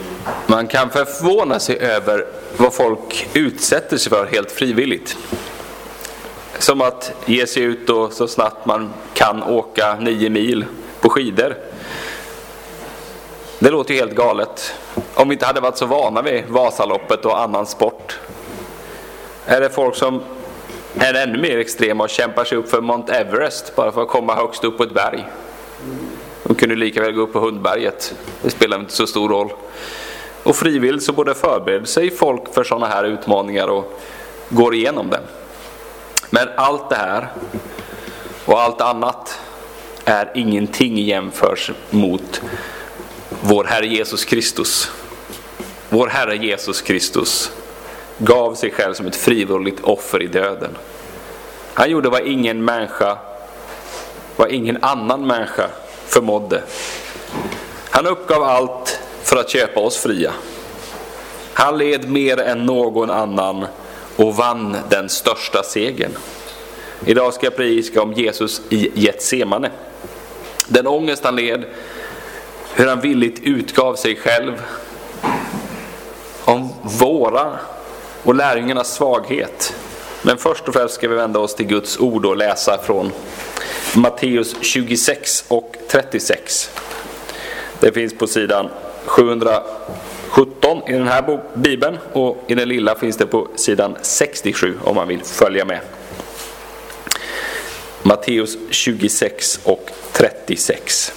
Man kan förvåna sig över vad folk utsätter sig för helt frivilligt. Som att ge sig ut och så snabbt man kan åka 9 mil på skidor. Det låter ju helt galet. Om vi inte hade varit så vana vid Vasaloppet och annan sport. Är det folk som är ännu mer extrema och kämpar sig upp för Mount Everest bara för att komma högst upp på ett berg. De kunde lika väl gå upp på Hundberget. Det spelar inte så stor roll. Och frivilligt så både förbereder sig folk för sådana här utmaningar och går igenom det. Men allt det här och allt annat är ingenting i jämförelse mot vår Herre Jesus Kristus. Vår Herre Jesus Kristus gav sig själv som ett frivilligt offer i döden. Han gjorde vad ingen annan människa förmådde. Han uppgav allt för att köpa oss fria. Han led mer än någon annan och vann den största segern. Idag ska jag predika om Jesus i Getsemane. Den ångest han led, hur han villigt utgav sig själv, om våra och lärjungarnas svaghet. Men först och främst ska vi vända oss till Guds ord och läsa från Matteus 26 och 36. Det finns på sidan 717 i den här bibeln, och i den lilla finns det på sidan 67 om man vill följa med. Matteus 26 och 36.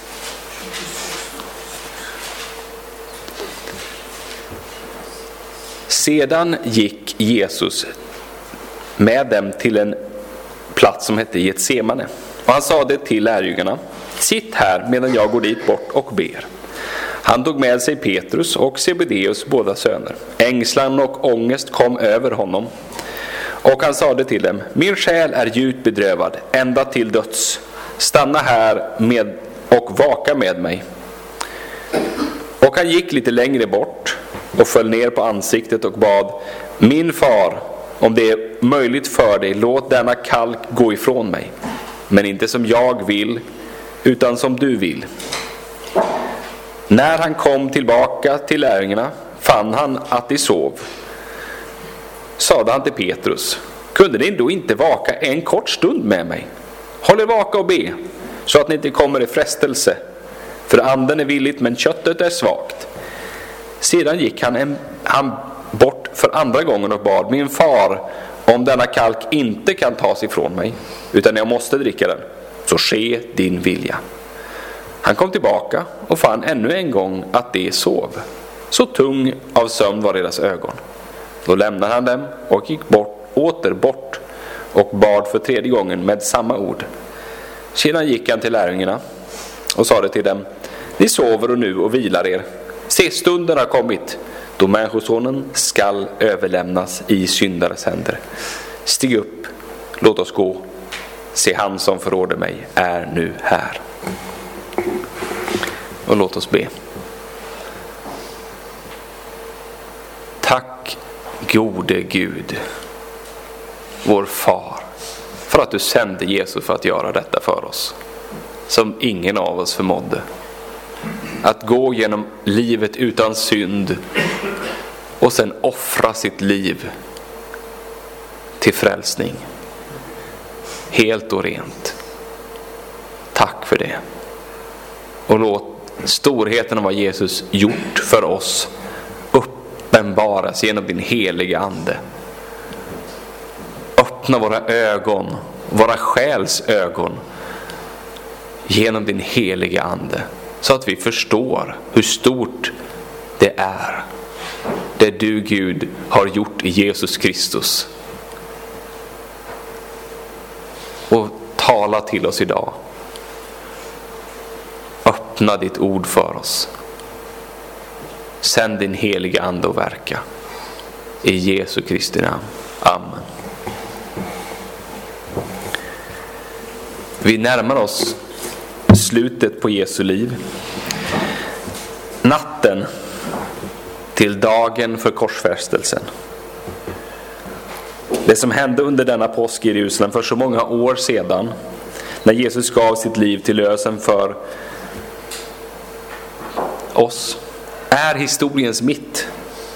Sedan gick Jesus med dem till en plats som hette Getsemane. Och han sa det till lärjungarna: sitt här medan jag går dit bort och ber. Han tog med sig Petrus och Sebedeus båda söner. Ängslan och ångest kom över honom. Och han sade till dem: min själ är djupt bedrövad, ända till döds. Stanna här med och vaka med mig. Och han gick lite längre bort och föll ner på ansiktet och bad: min far, om det är möjligt för dig, låt denna kalk gå ifrån mig. Men inte som jag vill, utan som du vill. När han kom tillbaka till lärjungarna fann han att de sov. Sade han till Petrus: kunde ni då inte vaka en kort stund med mig? Håll er vaka och be, så att ni inte kommer i frestelse. För anden är villigt, men köttet är svagt. Sedan gick han bort för andra gången och bad: min far, om denna kalk inte kan tas ifrån mig, utan jag måste dricka den, så ske din vilja. Han kom tillbaka och fann ännu en gång att de sov. Så tung av sömn var deras ögon. Då lämnade han dem och gick åter bort och bad för 3:e gången med samma ord. Sedan gick han till lärjungarna och sade till dem: ni sover och nu och vilar er. Se, stunden har kommit då människosonen skall överlämnas i syndares händer. Stig upp, låt oss gå. Se, han som förråder mig är nu här. Och låt oss be. Tack gode Gud, vår far, för att du sände Jesus för att göra detta för oss, som ingen av oss förmådde. Att gå genom livet utan synd och sen offra sitt liv till frälsning, helt och rent. Tack för det. Och låt storheten av vad Jesus gjort för oss uppenbaras genom din heliga ande. Öppna våra ögon, våra själs ögon, genom din heliga ande, så att vi förstår hur stort det är, det du Gud har gjort i Jesus Kristus. Och tala till oss idag. Öppna ditt ord för oss. Sänd din heliga ande och verka. I Jesu Kristi namn. Amen. Vi närmar oss slutet på Jesu liv. Natten till dagen för korsfästelsen. Det som hände under denna påsk i Jerusalem för så många år sedan, när Jesus gav sitt liv till lösen för oss, är historiens mitt.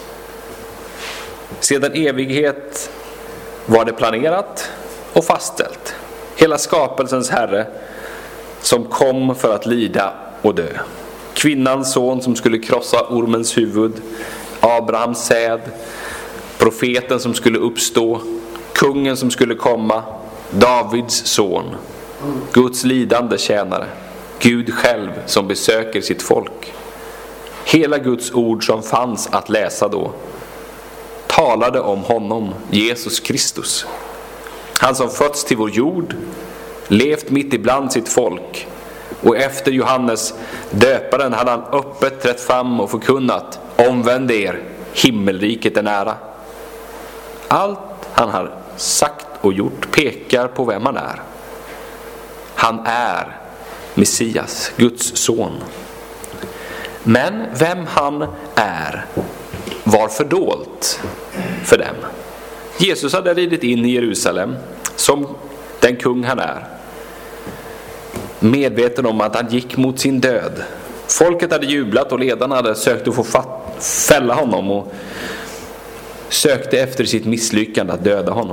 Sedan evighet var det planerat och fastställt. Hela skapelsens Herre som kom för att lida och dö. Kvinnans son som skulle krossa ormens huvud. Abrahams säd. Profeten som skulle uppstå. Kungen som skulle komma. Davids son. Guds lidande tjänare. Gud själv som besöker sitt folk. Hela Guds ord som fanns att läsa då talade om honom, Jesus Kristus. Han som fötts till vår jord, levt mitt ibland sitt folk, och efter Johannes döparen hade han öppet trätt fram och förkunnat: omvänd er, himmelriket är nära. Allt han har sagt och gjort pekar på vem han är. Han är Messias, Guds son. Men vem han är var fördolt för dem. Jesus hade ridit in i Jerusalem som den kung han är, medveten om att han gick mot sin död. Folket hade jublat och ledarna hade sökt att få fälla honom och sökte efter sitt misslyckande att döda honom.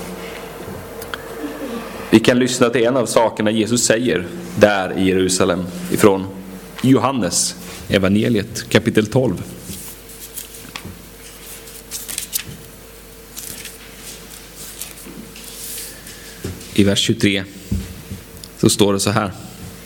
Vi kan lyssna till en av sakerna Jesus säger där i Jerusalem ifrån Johannes evangeliet kapitel 12. I vers 23 så står det så här.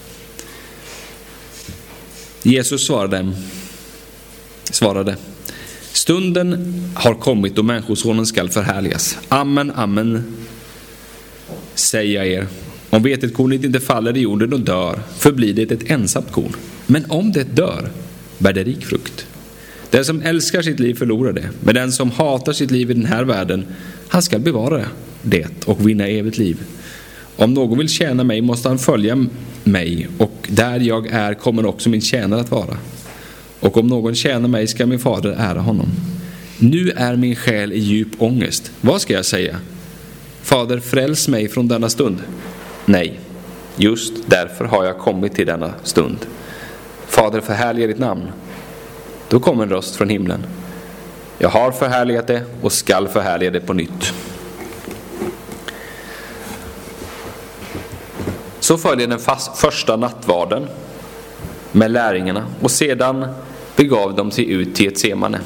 Jesus svarade: stunden har kommit då människosonen skall förhärligas. Amen, amen, säger jag er. Om vetetkornet inte faller i jorden och dör, förblir det ett ensamt korn. Men om det dör, bär det rik frukt. Den som älskar sitt liv förlorar det, men den som hatar sitt liv i den här världen, han ska bevara det och vinna evigt liv. Om någon vill tjäna mig måste han följa mig, och där jag är kommer också min tjänare att vara. Och om någon tjänar mig ska min fader ära honom. Nu är min själ i djup ångest. Vad ska jag säga? Fader, fräls mig från denna stund. Nej, just därför har jag kommit till denna stund. Fader, förhärliga ditt namn. Då kommer en röst från himlen. Jag har förhärligat det och skall förhärliga det på nytt. Så följer den första nattvarden med lärjungarna, och sedan begav de sig ut till Getsemane.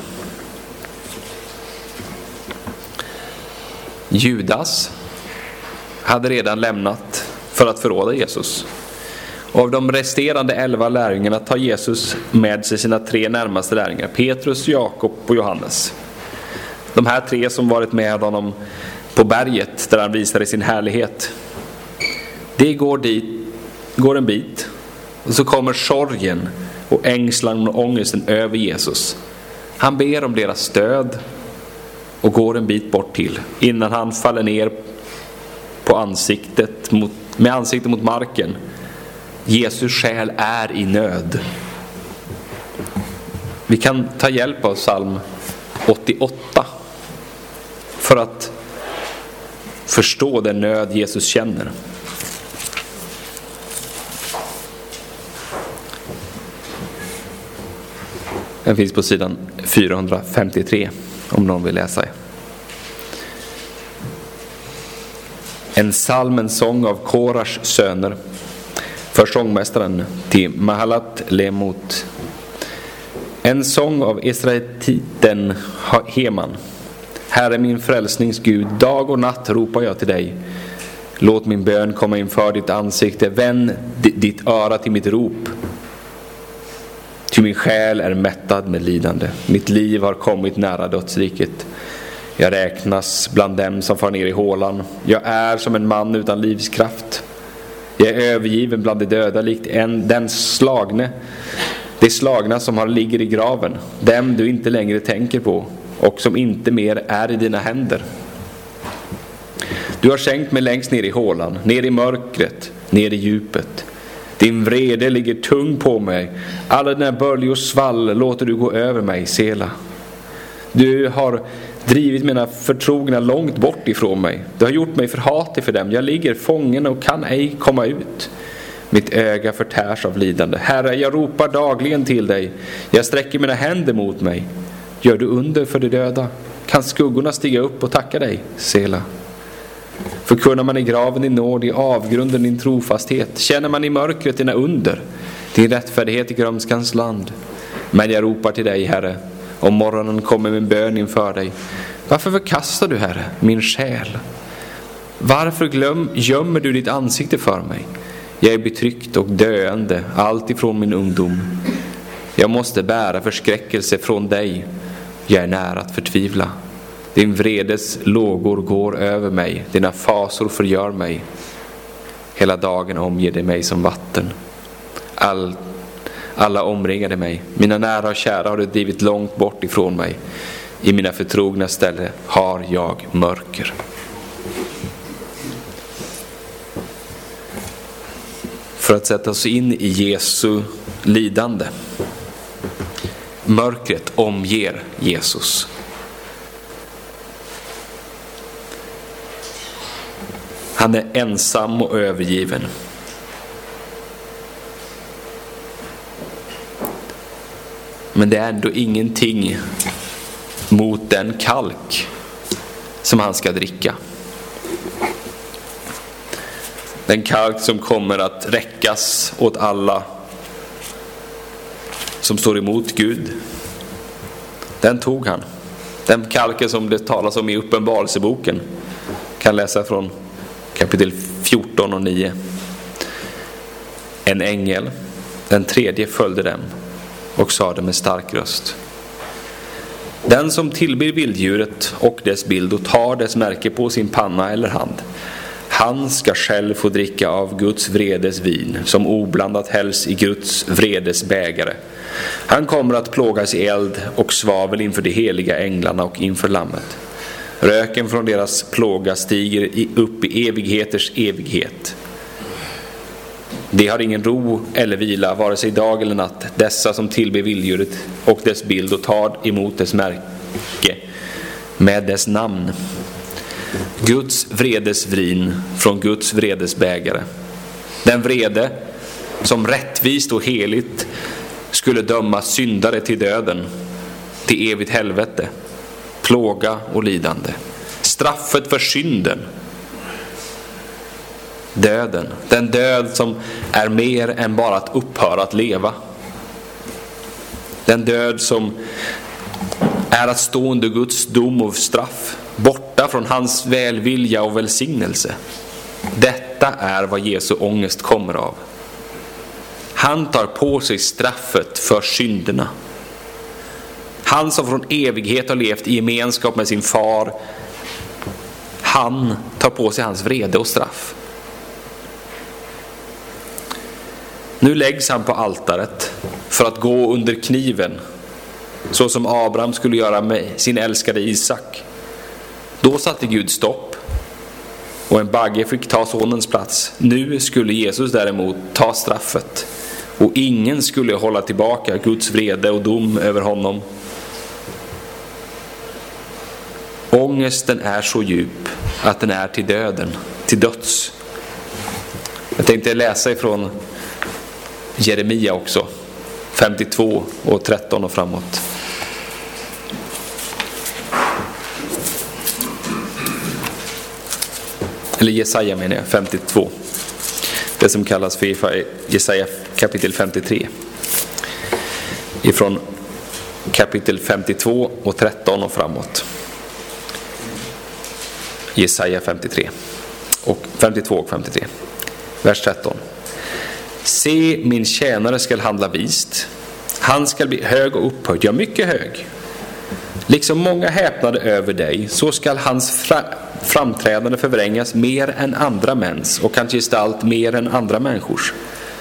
Judas hade redan lämnat för att förråda Jesus. Av de resterande 11 lärjungarna tar Jesus med sig sina 3 närmaste lärjungar, Petrus, Jakob och Johannes. De här 3 som varit med honom på berget där han visade sin härlighet. Det går en bit, och så kommer sorgen och ängslan och ångesten över Jesus. Han ber om deras stöd och går en bit bort till innan han faller ner på med ansiktet mot marken. Jesus själ är i nöd. Vi kan ta hjälp av psalm 88 för att förstå den nöd Jesus känner. Den finns på sidan 453 om någon vill läsa. En psalm, en sång av Korars söner, för sångmästaren till Mahalat Lemot. En sång av Israelititen Heman. Herre min frälsnings Gud, dag och natt ropar jag till dig. Låt min bön komma inför ditt ansikte. Vänd ditt öra till mitt rop. Ty min själ är mättad med lidande. Mitt liv har kommit nära dödsriket. Jag räknas bland dem som far ner i hålan. Jag är som en man utan livskraft. Jag är övergiven bland de döda, likt de slagna som ligger i graven. Dem du inte längre tänker på och som inte mer är i dina händer. Du har skänkt mig längst ner i hålan, ner i mörkret, ner i djupet. Din vrede ligger tung på mig. Alla dina böljors svall låter du gå över mig, Sela. Du har drivit mina förtrogna långt bort ifrån mig. Du har gjort mig förhatlig för dem. Jag ligger fången och kan ej komma ut. Mitt öga förtärs av lidande. Herre, jag ropar dagligen till dig. Jag sträcker mina händer mot mig. Gör du under för de döda? Kan skuggorna stiga upp och tacka dig, Sela? Förkunnar man i graven din nåd, i avgrunden din trofasthet? Känner man i mörkret dina under, din rättfärdighet i grömskans land? Men jag ropar till dig, Herre. Om morgonen kommer min bön inför dig. Varför förkastar du, Herre, min själ? Varför gömmer du ditt ansikte för mig? Jag är betryckt och döende, allt ifrån min ungdom. Jag måste bära förskräckelse från dig. Jag är nära att förtvivla. Din vredes lågor går över mig. Dina fasor förgör mig. Hela dagen omger det mig som vatten. Alla omringade mig. Mina nära och kära har du drivit långt bort ifrån mig. I mina förtrogna ställe har jag mörker. För att sätta oss in i Jesu lidande. Mörkret omger Jesus. Han är ensam och övergiven. Men det är ändå ingenting mot den kalk som han ska dricka. Den kalk som kommer att räckas åt alla som står emot Gud. Den tog han. Den kalken som det talas om i Uppenbarelseboken. Kan läsa från kapitel 14 och 9. En ängel, den tredje, följde dem och sade med stark röst: den som tillber vilddjuret och dess bild och tar dess märke på sin panna eller hand, han ska själv få dricka av Guds vredes vin, som oblandat hälls i Guds vredes bägare. Han kommer att plågas i eld och svavel inför de heliga änglarna och inför lammet. Röken från deras plåga stiger upp i evigheters evighet. De har ingen ro eller vila, vare sig dag eller natt, dessa som tillber vilddjuret och dess bild och tar emot dess märke med dess namn. Guds vredes vin från Guds vredes bägare. Den vrede som rättvist och heligt skulle döma syndare till döden, till evigt helvete, plåga och lidande. Straffet för synden, döden. Den död som är mer än bara att upphöra att leva. Den död som är att stå under Guds dom och straff, borta från hans välvilja och välsignelse. Detta är vad Jesu ångest kommer av. Han tar på sig straffet för synderna. Han som från evighet har levt i gemenskap med sin far, han tar på sig hans vrede och straff. Nu läggs han på altaret för att gå under kniven, så som Abraham skulle göra med sin älskade Isak. Då satte Gud stopp och en bagge fick ta sonens plats. Nu skulle Jesus däremot ta straffet, och ingen skulle hålla tillbaka Guds vrede och dom över honom. Ångesten är så djup att den är till döden, till döds. Jag tänkte läsa ifrån Jeremia också, 52 och 13 och framåt. Eller Jesaja menar jag, 52. Det som kallas för Jesaja kapitel 53. Ifrån kapitel 52 och 13 och framåt. Jesaja 53 och 52 och 53. Vers 13. Se, min tjänare skall handla vist. Han skall bli hög och upphöjd, ja mycket hög. Liksom många häpnade över dig, så skall hans framträdande förvrängas mer än andra mäns, och hans gestalt mer än andra människors.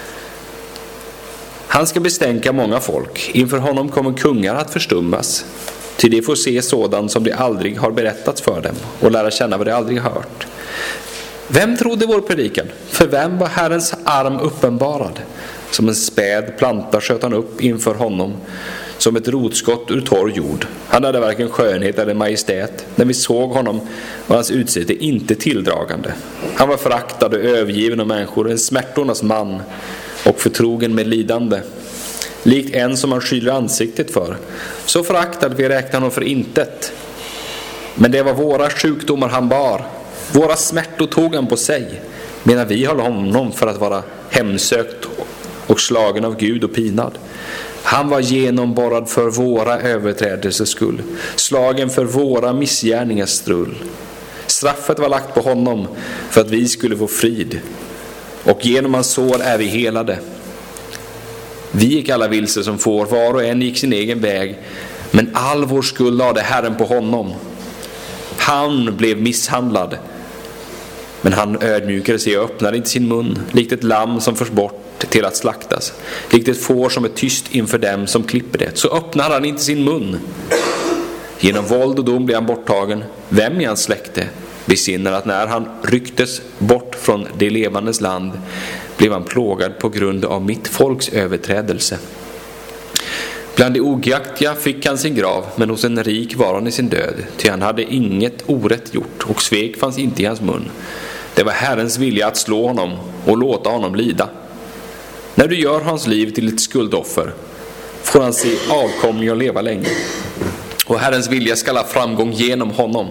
Han ska bestänka många folk. Inför honom kommer kungar att förstummas, till de får se sådant som de aldrig har berättats för dem, och lära känna vad de aldrig har hört. Vem trodde vår predikan? För vem var Herrens arm uppenbarad? Som en späd planta sköt han upp inför honom. som ett rotskott ur torr jord. Han hade varken skönhet eller majestät. När vi såg honom var hans utseende inte tilldragande. Han var föraktad och övergiven av människor, en smärtornas man och förtrogen med lidande. Likt en som man skyller ansiktet för. Så föraktad vi räknar honom för intet. Men det var våra sjukdomar han bar. Våra smärtor tog han på sig. Medan vi höll honom för att vara hemsökt och slagen av Gud och pinad. Han var genomborrad för våra överträdelsers skull, slagen för våra missgärningars strull. Straffet var lagt på honom för att vi skulle få frid, och genom hans sår är vi helade. Vi gick alla vilse som får, var och en gick sin egen väg, men all vår skuld lade Herren på honom. Han blev misshandlad, men han ödmjukade sig och öppnade inte sin mun, likt ett lamm som förs bort till att slaktas, likt ett får som är tyst inför dem som klipper det, så öppnade han inte sin mun. Genom våld och dom blev han borttagen. Vem i hans släkte besinnar att när han rycktes bort från det levandes land blev han plågad på grund av mitt folks överträdelse. Bland de ogaktiga fick han sin grav, men hos en rik var han i sin död, ty han hade inget orätt gjort, och svek fanns inte i hans mun. Det var Herrens vilja att slå honom och låta honom lida. När du gör hans liv till ett skuldoffer får han se avkomling och leva länge, och Herrens vilja skall ha framgång genom honom.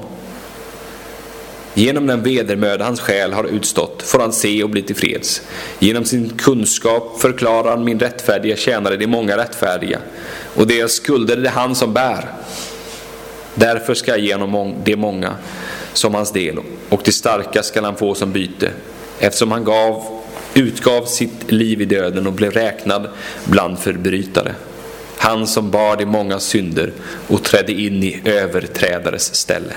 Genom den vedermöda hans själ har utstått får han se och bli tillfreds. Genom sin kunskap förklarar han min rättfärdiga tjänare de många rättfärdiga, och deras skulder är det han som bär. Därför ska jag genom de många som hans del, och det starka skall han få som byte, eftersom han utgav sitt liv i döden och blev räknad bland förbrytare. Han som bar de många synder och trädde in i överträdares ställe.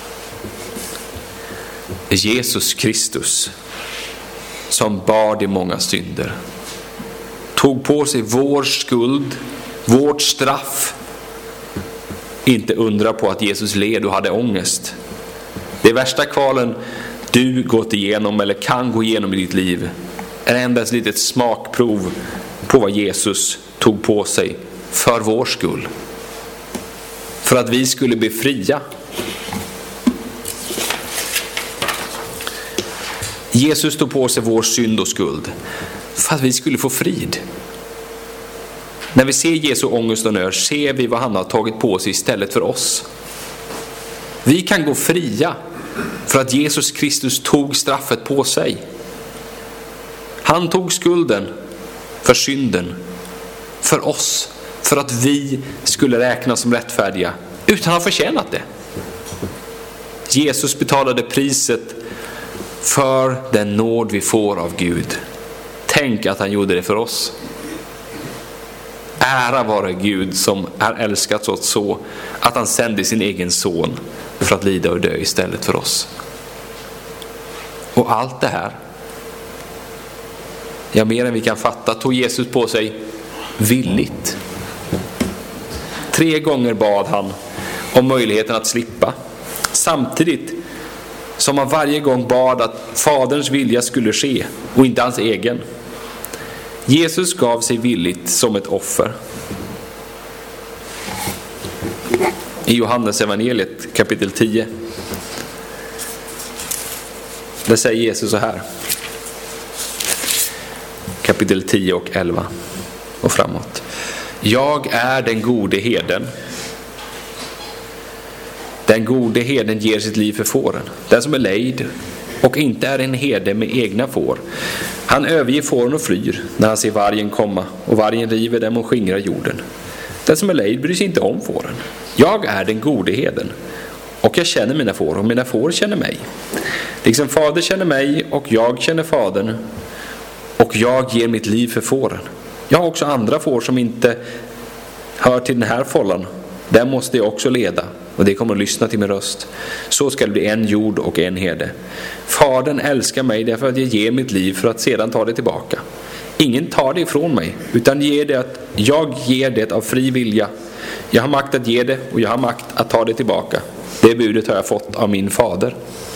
Jesus Kristus, som bar de många synder, tog på sig vår skuld, vårt straff. Inte undra på att Jesus led och hade ångest. Det värsta kvalen du gått igenom eller kan gå igenom i ditt liv är endast ett litet smakprov på vad Jesus tog på sig för vår skull. För att vi skulle bli fria. Jesus tog på sig vår synd och skuld för att vi skulle få frid. När vi ser Jesu ångest och nöd ser vi vad han har tagit på sig istället för oss. Vi kan gå fria för att Jesus Kristus tog straffet på sig. Han tog skulden för synden för oss, för att vi skulle räknas som rättfärdiga utan att ha förtjänat det. Jesus betalade priset för den nåd vi får av Gud. Tänk att han gjorde det för oss. Ära vare Gud som är älskat oss så att han sände sin egen son för att lida och dö istället för oss. Och allt det här, ja, mer än vi kan fatta, tog Jesus på sig villigt. 3 gånger bad han om möjligheten att slippa, samtidigt som han varje gång bad att Faderns vilja skulle ske och inte hans egen. Jesus gav sig villigt som ett offer. I Johannes evangeliet kapitel 10, där säger Jesus så här, kapitel 10 och 11 och framåt: jag är den gode herden. Den gode herden ger sitt liv för fåren. Den som är lejd och inte är en herde med egna får, han överger fåren och flyr när han ser vargen komma, och vargen river dem och skingrar jorden. Den som är lejd bryr sig inte om fåren. Jag är den gode herden, och jag känner mina får, och mina får känner mig. Liksom fader känner mig och jag känner fadern, och jag ger mitt liv för fåren. Jag har också andra får som inte hör till den här fållan. Där måste jag också leda, och det kommer att lyssna till min röst. Så ska det bli en jord och en herde. Fadern älskar mig därför att jag ger mitt liv för att sedan ta det tillbaka. Ingen tar det ifrån mig, utan jag ger det av fri vilja. Jag har makt att ge det, och jag har makt att ta det tillbaka. Det budet har jag fått av min fader.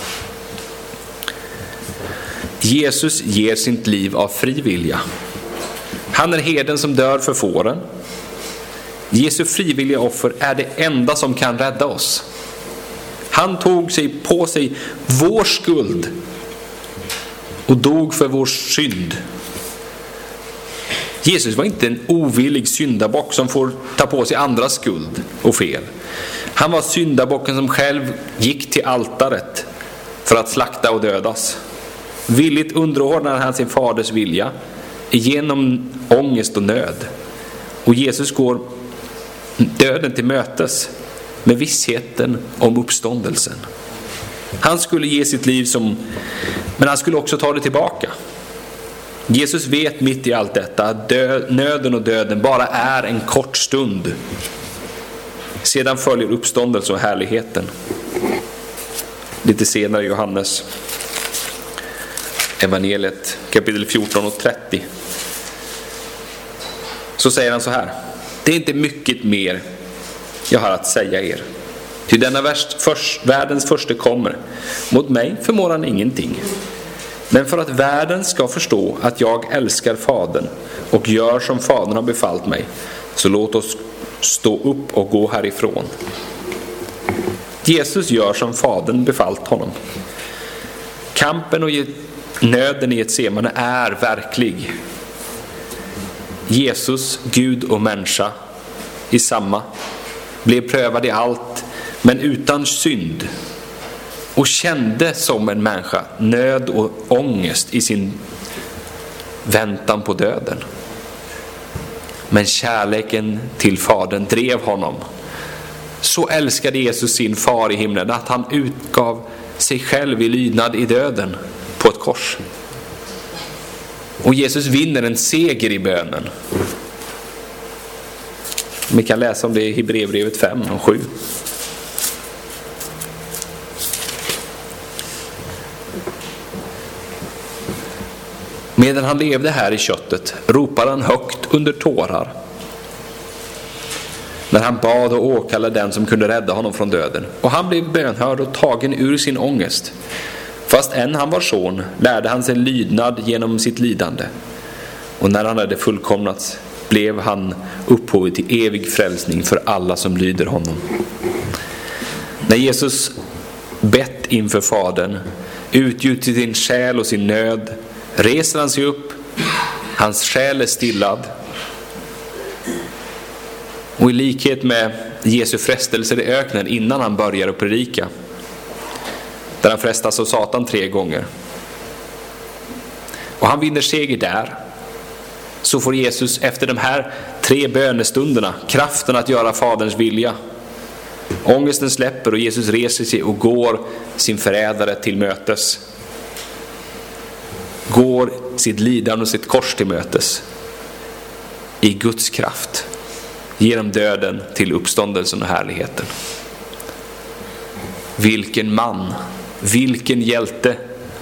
Jesus ger sitt liv av fri vilja. Han är herden som dör för fåren. Jesu frivilliga offer är det enda som kan rädda oss. Han tog på sig vår skuld och dog för vår synd. Jesus var inte en ovillig syndabock som får ta på sig andras skuld och fel. Han var syndabocken som själv gick till altaret för att slakta och dödas. Villigt underordnade han sin faders vilja genom ångest och nöd. Och Jesus går döden till mötes med vissheten om uppståndelsen. Han skulle ge sitt liv men han skulle också ta det tillbaka. Jesus vet mitt i allt detta att nöden och döden bara är en kort stund. Sedan följer uppståndelse och härligheten. Lite senare i Johannes evangeliet kapitel 14 och 30 så säger han så här: det är inte mycket mer jag har att säga er. Ty denna världens första kommer. Mot mig förmår han ingenting. Men för att världen ska förstå att jag älskar Fadern och gör som Fadern har befallt mig, så låt oss stå upp och gå härifrån. Jesus gör som Fadern befallt honom. Kampen och nöden i Getsemane är verklig. Jesus, Gud och människa i samma, blev prövad i allt men utan synd, och kände som en människa nöd och ångest i sin väntan på döden. Men kärleken till Fadern drev honom. Så älskade Jesus sin far i himlen att han utgav sig själv i lydnad i döden på ett kors. Och Jesus vinner en seger i bönen. Vi kan läsa om det i Hebreerbrevet 5 och 7. Medan han levde här i köttet ropade han högt under tårar när han bad och åkallade den som kunde rädda honom från döden. Och han blev bönhörd och tagen ur sin ångest. Fast än han var son lärde han sig lydnad genom sitt lidande. Och när han hade fullkomnats blev han upphov till evig frälsning för alla som lyder honom. När Jesus bett inför Fadern, utgjutit sin själ och sin nöd, reser han sig upp, hans själ är stillad. Och i likhet med Jesu frestelser i öknen innan han börjar att predika, där han frestas av Satan 3 gånger, och han vinner seger där, så får Jesus efter de här 3 bönestunderna kraften att göra Faderns vilja. Ångesten släpper och Jesus reser sig och går sin förrädare till mötes. Går sitt lidande och sitt kors till mötes i Guds kraft, genom döden till uppståndelsen och härligheten. Vilken man, vilken hjälte!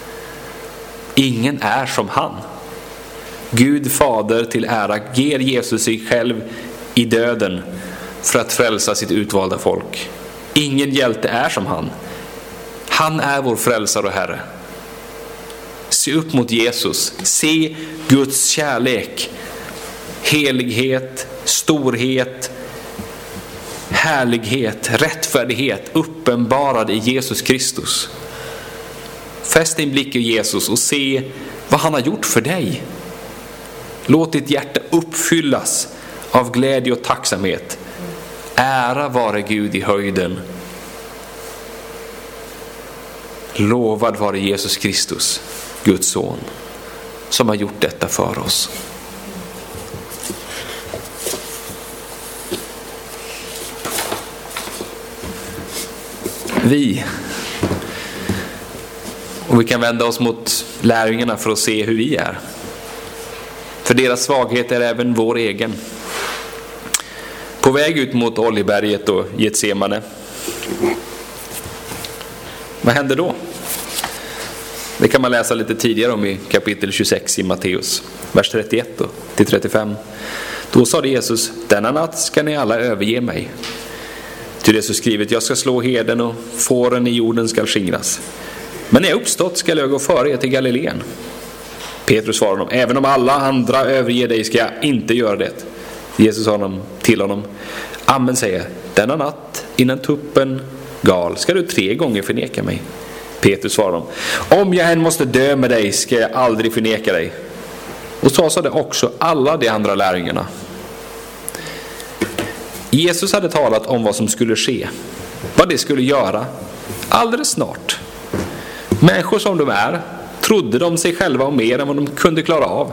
Ingen är som han. Gud fader till ära ger Jesus sig själv i döden för att frälsa sitt utvalda folk. Ingen hjälte är som han. Han är vår frälsare och Herre. Se upp mot Jesus. Se Guds kärlek, helighet, storhet, härlighet, rättfärdighet uppenbarad i Jesus Kristus. Fäst din blick i Jesus och se vad han har gjort för dig. Låt ditt hjärta uppfyllas av glädje och tacksamhet. Ära vare Gud i höjden. Lovad vare Jesus Kristus, Guds son, som har gjort detta för oss. Och vi kan vända oss mot lärjungarna för att se hur vi är. För deras svaghet är även vår egen. På väg ut mot Oljeberget och Getsemane, vad hände då? Det kan man läsa lite tidigare om i kapitel 26 i Matteus, vers 31 till 35. Då sa Jesus: denna natt ska ni alla överge mig. Till det så skrivet: jag ska slå herden och fåren i jorden ska skingras. Men när jag uppstått ska jag gå före er till Galileen. Petrus svarade honom: även om alla andra överger dig ska jag inte göra det. Jesus sa till honom: amen säger, denna natt innan tuppen gal ska du 3 gånger förneka mig. Petrus svarade: om jag än måste dö med dig ska jag aldrig förneka dig. Och så sa det också alla de andra lärjungarna. Jesus hade talat om vad som skulle ske, vad det skulle göra alldeles snart. Människor som de är trodde de sig själva om mer än vad de kunde klara av.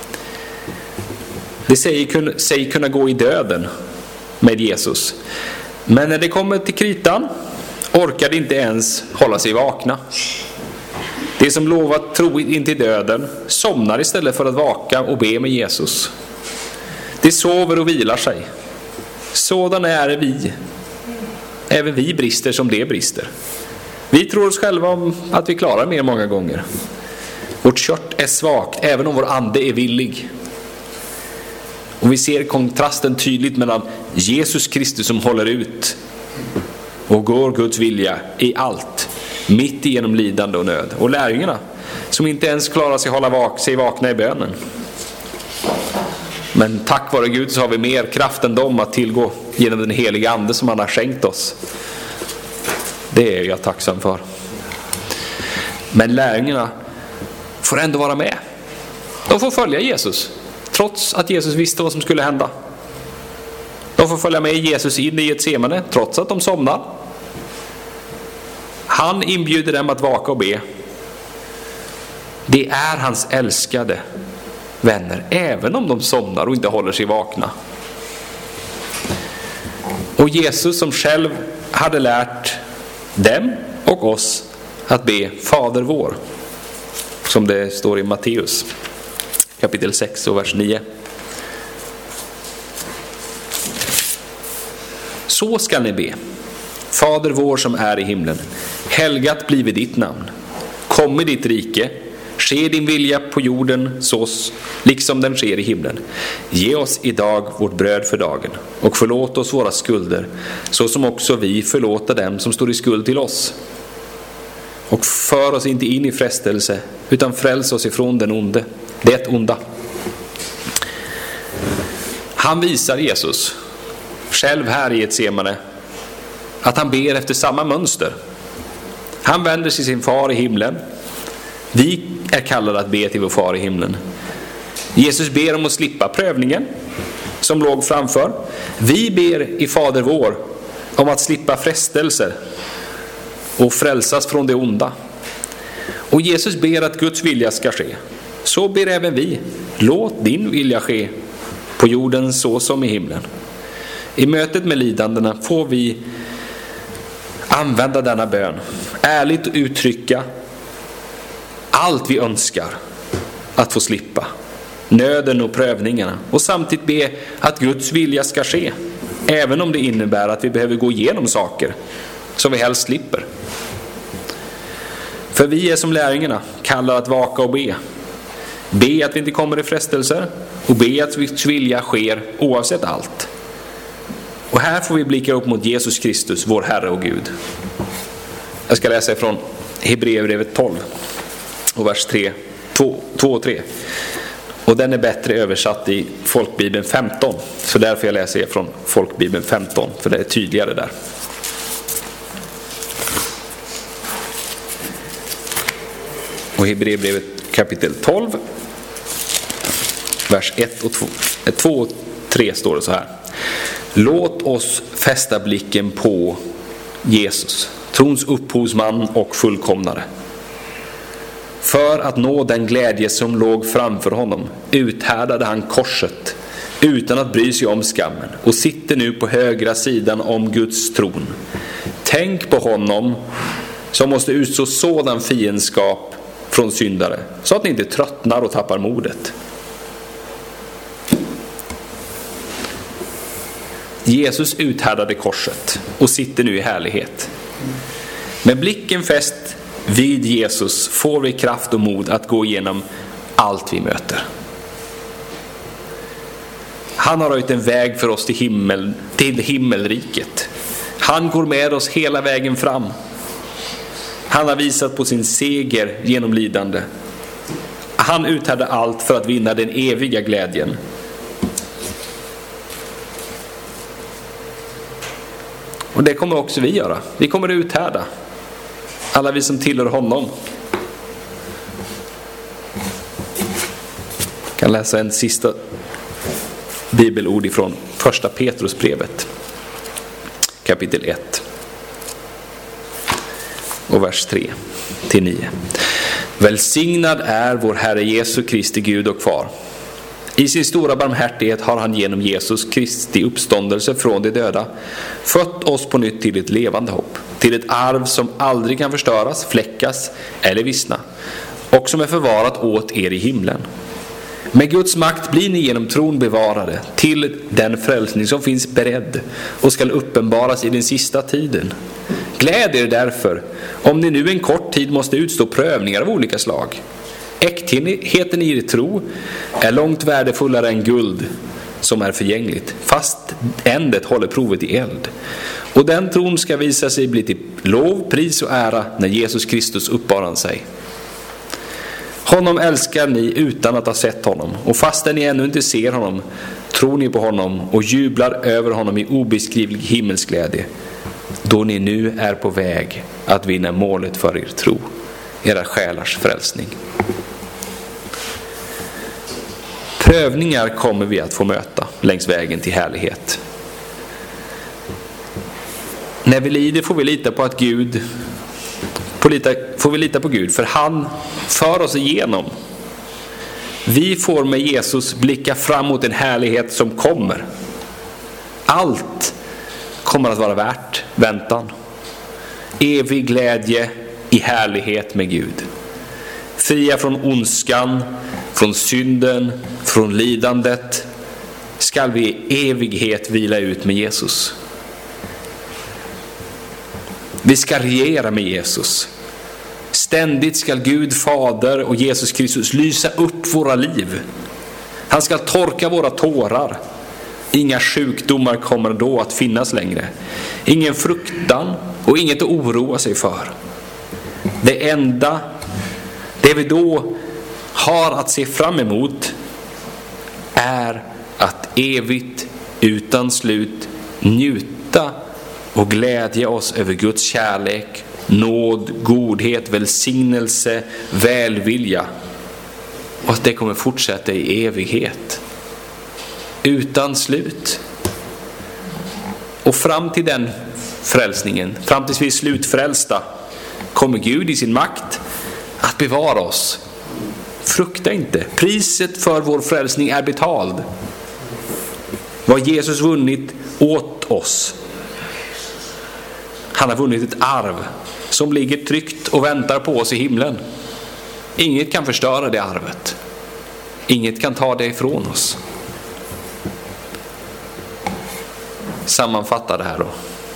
Det säger sig kunna gå i döden med Jesus. Men när det kommer till kritan orkade inte ens hålla sig vakna. Det som lovat tro in till döden somnar istället för att vaka och be med Jesus. Det sover och vilar sig. Sådana är vi. Även vi brister som det brister. Vi tror oss själva om att vi klarar mer många gånger. Vårt kött är svagt även om vår ande är villig. Och vi ser kontrasten tydligt mellan Jesus Kristus som håller ut och går Guds vilja i allt, mitt igenom lidande och nöd, och lärjungarna som inte ens klarar sig hålla sig vakna i bönen. Men tack vare Gud så har vi mer kraft än dem att tillgå genom den heliga ande som han har skänkt oss. Det är jag tacksam för. Men lärjungarna får ändå vara med. De får följa Jesus, trots att Jesus visste vad som skulle hända. De får följa med Jesus in i Getsemane, trots att de somnar. Han inbjuder dem att vaka och be. Det är hans älskade vänner, även om de somnar och inte håller sig vakna. Och Jesus som själv hade lärt dem och oss att be Fader vår, som det står i Matteus kapitel 6 och vers 9. Så ska ni be: Fader vår som är i himlen, helgat blive ditt namn. Kom i ditt rike, ske din vilja på jorden så liksom den sker i himlen. Ge oss idag vårt bröd för dagen, och förlåt oss våra skulder, så som också vi förlåter dem som står i skuld till oss. Och för oss inte in i frestelse, utan fräls oss ifrån det onda. Han visar, Jesus själv här i Getsemane, att han ber efter samma mönster. Han vänder sig till sin far i himlen. Vi är kallade att be till vår far i himlen. Jesus ber om att slippa prövningen som låg framför. Vi ber i Fader vår om att slippa frestelser och frälsas från det onda. Och Jesus ber att Guds vilja ska ske. Så ber även vi: låt din vilja ske på jorden så som i himlen. I mötet med lidandena får vi använda denna bön, ärligt uttrycka allt vi önskar att få slippa, nöden och prövningarna, och samtidigt be att Guds vilja ska ske, även om det innebär att vi behöver gå igenom saker som vi helst slipper. För vi är som lärjungarna kallade att vaka och be. Be att vi inte kommer i frestelser, och be att Guds vilja sker oavsett allt. Och här får vi blicka upp mot Jesus Kristus, vår Herre och Gud. Jag ska läsa från Hebreerbrevet 12 och vers 2 och 3. Och den är bättre översatt i Folkbibeln 15. Så därför jag läser från Folkbibeln 15, för det är tydligare där. Och Hebreerbrevet kapitel 12, vers 1 och 2 och 3 står det så här: låt oss fästa blicken på Jesus, trons upphovsman och fullkomnare. För att nå den glädje som låg framför honom uthärdade han korset utan att bry sig om skammen, och sitter nu på högra sidan om Guds tron. Tänk på honom som måste utstå sådan fiendskap från syndare, så att ni inte tröttnar och tappar modet. Jesus uthärdade korset och sitter nu i härlighet. Med blicken fäst vid Jesus får vi kraft och mod att gå igenom allt vi möter. Han har röjt en väg för oss till himmelriket. Han går med oss hela vägen fram. Han har visat på sin seger genom lidande. Han uthärdade allt för att vinna den eviga glädjen. Och det kommer också vi göra. Vi kommer att uthärda. Alla vi som tillhör honom. Jag kan läsa en sista bibelord ifrån första Petrusbrevet. Kapitel 1. Och vers 3-9. Välsignad är vår Herre Jesu Kristi Gud och Far. I sin stora barmhärtighet har han genom Jesus Kristi uppståndelse från de döda fött oss på nytt till ett levande hopp, till ett arv som aldrig kan förstöras, fläckas eller vissna, och som är förvarat åt er i himlen. Med Guds makt blir ni genom tron bevarade till den frälsning som finns beredd och skall uppenbaras i den sista tiden. Gläd er därför, om ni nu en kort tid måste utstå prövningar av olika slag. Äktheten i er tro är långt värdefullare än guld som är förgängligt, fast ändet håller provet i eld. Och den tron ska visa sig bli till lov, pris och ära när Jesus Kristus uppenbarar sig. Honom älskar ni utan att ha sett honom, och fastän ni ännu inte ser honom tror ni på honom och jublar över honom i obeskrivlig himmelsglädje, då ni nu är på väg att vinna målet för er tro, era själars frälsning. Prövningar kommer vi att få möta längs vägen till härlighet. När vi lider får vi lita på att Gud får vi lita på Gud, för han för oss igenom. Vi får med Jesus blicka fram mot en härlighet som kommer. Allt kommer att vara värt väntan. Evig glädje i härlighet med Gud. Fria från ondskan, från synden, från lidandet, skall vi i evighet vila ut med Jesus. Vi ska regera med Jesus. Ständigt ska Gud Fader och Jesus Kristus lysa upp våra liv. Han ska torka våra tårar. Inga sjukdomar kommer då att finnas längre. Ingen fruktan och inget att oroa sig för. Det vi då har att se fram emot är att evigt utan slut njuta och glädja oss över Guds kärlek, nåd, godhet, välsignelse, välvilja, och att det kommer fortsätta i evighet utan slut. Och fram till den frälsningen, fram tills vi är slutfrälsta, kommer Gud i sin makt att bevara oss. Frukta inte. Priset för vår frälsning är betald. Vad Jesus vunnit åt oss. Han har vunnit ett arv som ligger tryggt och väntar på oss i himlen. Inget kan förstöra det arvet. Inget kan ta det ifrån oss. Sammanfatta det här då.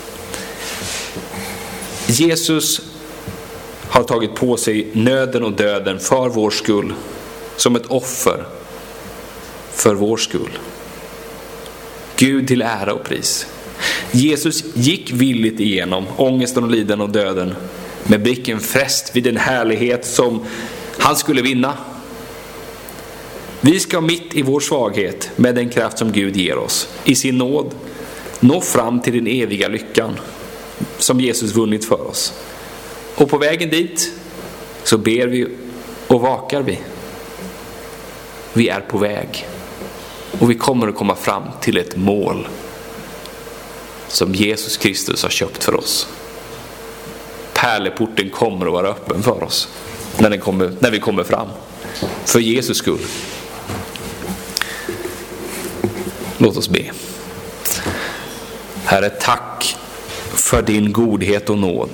Jesus har tagit på sig nöden och döden för vår skull, som ett offer för vår skull. Gud till ära och pris. Jesus gick villigt igenom ångesten och liden och döden med blicken fäst vid den härlighet som han skulle vinna. Vi ska mitt i vår svaghet, med den kraft som Gud ger oss i sin nåd, nå fram till den eviga lyckan som Jesus vunnit för oss. Och på vägen dit så ber vi och vakar vi. Vi är på väg. Och vi kommer att komma fram till ett mål som Jesus Kristus har köpt för oss. Pärleporten kommer att vara öppen för oss när vi kommer fram. För Jesus skull. Låt oss be. Herre, tack för din godhet och nåd.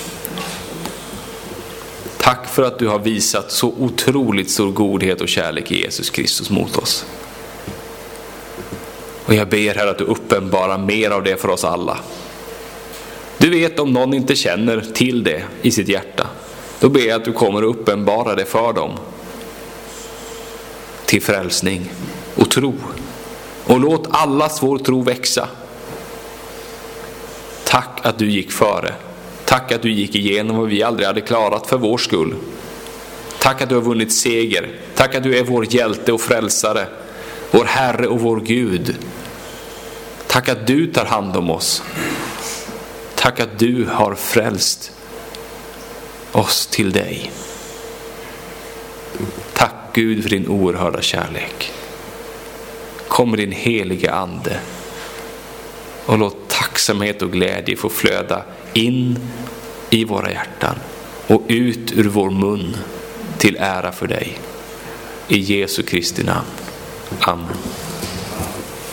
Tack för att du har visat så otroligt stor godhet och kärlek i Jesus Kristus mot oss. Och jag ber här att du uppenbarar mer av det för oss alla. Du vet om någon inte känner till det i sitt hjärta. Då ber jag att du kommer att uppenbara det för dem. Till frälsning och tro. Och låt allas vår tro växa. Tack att du gick före. Tack att du gick igenom vad vi aldrig hade klarat för vår skull. Tack att du har vunnit seger. Tack att du är vår hjälte och frälsare. Vår Herre och vår Gud. Tack att du tar hand om oss. Tack att du har frälst oss till dig. Tack Gud för din oerhörda kärlek. Kom med din heliga ande och låt tacksamhet och glädje få flöda in i våra hjärtan och ut ur vår mun till ära för dig. I Jesu Kristi namn. Amen.